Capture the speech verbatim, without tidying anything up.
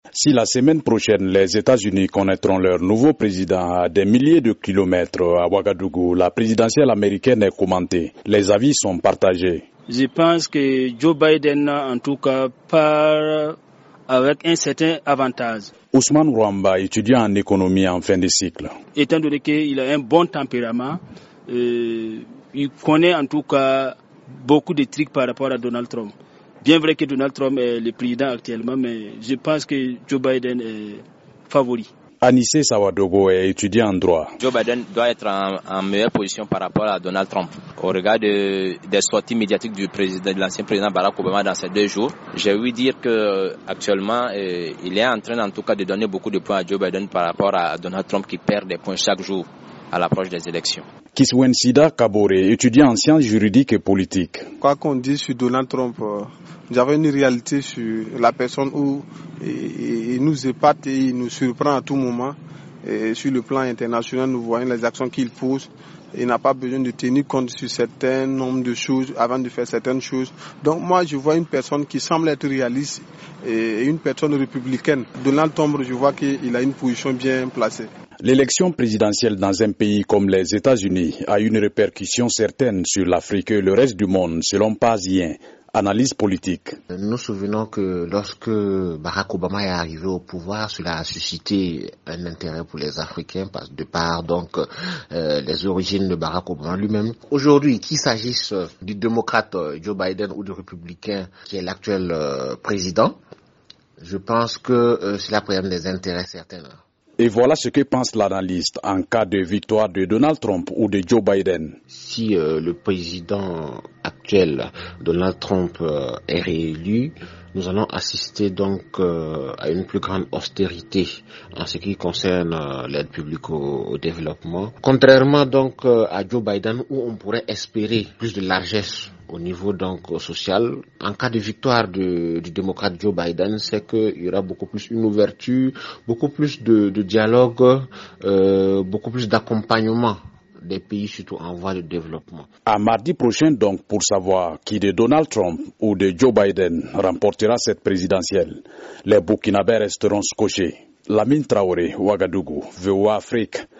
Si la semaine prochaine, les États-Unis connaîtront leur nouveau président à des milliers de kilomètres à Ouagadougou, la présidentielle américaine est commentée. Les avis sont partagés. Je pense que Joe Biden, en tout cas, part avec un certain avantage. Ousmane Ouamba, étudiant en économie en fin de cycle. Étant donné qu'il a un bon tempérament, euh, il connaît en tout cas beaucoup de trucs par rapport à Donald Trump. Bien vrai que Donald Trump est le président actuellement, mais je pense que Joe Biden est favori. Anissé Sawadogo est étudiant en droit. Joe Biden doit être en, en meilleure position par rapport à Donald Trump. Au regard de, des sorties médiatiques du président, de l'ancien président Barack Obama dans ces deux jours, j'ai ouï dire que actuellement, euh, il est en train en tout cas de donner beaucoup de points à Joe Biden par rapport à Donald Trump qui perd des points chaque jour à l'approche des élections. Kiswensida Kabore, étudiant en sciences juridiques et politiques. Quoi qu'on dise sur Donald Trump, euh, j'avais une réalité sur la personne où il, il nous épate et il nous surprend à tout moment. Et sur le plan international, nous voyons les actions qu'il pose. Il n'a pas besoin de tenir compte sur certains nombres de choses avant de faire certaines choses. Donc moi, je vois une personne qui semble être réaliste et une personne républicaine. Donald Trump, je vois qu'il a une position bien placée. L'élection présidentielle dans un pays comme les États-Unis a une répercussion certaine sur l'Afrique et le reste du monde, selon Pazien. Analyse politique. Nous nous souvenons que lorsque Barack Obama est arrivé au pouvoir, cela a suscité un intérêt pour les Africains de par donc euh, les origines de Barack Obama lui-même. Aujourd'hui, qu'il s'agisse du démocrate Joe Biden ou du républicain qui est l'actuel euh, président, je pense que euh, cela présente des intérêts certains. Et voilà ce que pense l'analyste en cas de victoire de Donald Trump ou de Joe Biden. Si euh, le président actuel, Donald Trump, euh, est réélu, nous allons assister donc euh, à une plus grande austérité en ce qui concerne euh, l'aide publique au, au développement. Contrairement donc euh, à Joe Biden où on pourrait espérer plus de largesse au niveau donc social, en cas de victoire de, du démocrate Joe Biden, c'est qu'il y aura beaucoup plus une ouverture, beaucoup plus de, de dialogue, euh, beaucoup plus d'accompagnement des pays surtout en voie de développement. À mardi prochain donc pour savoir qui de Donald Trump ou de Joe Biden remportera cette présidentielle. Les Burkinabés resteront scotchés. Lamine Traoré, Ouagadougou, V O A Afrique.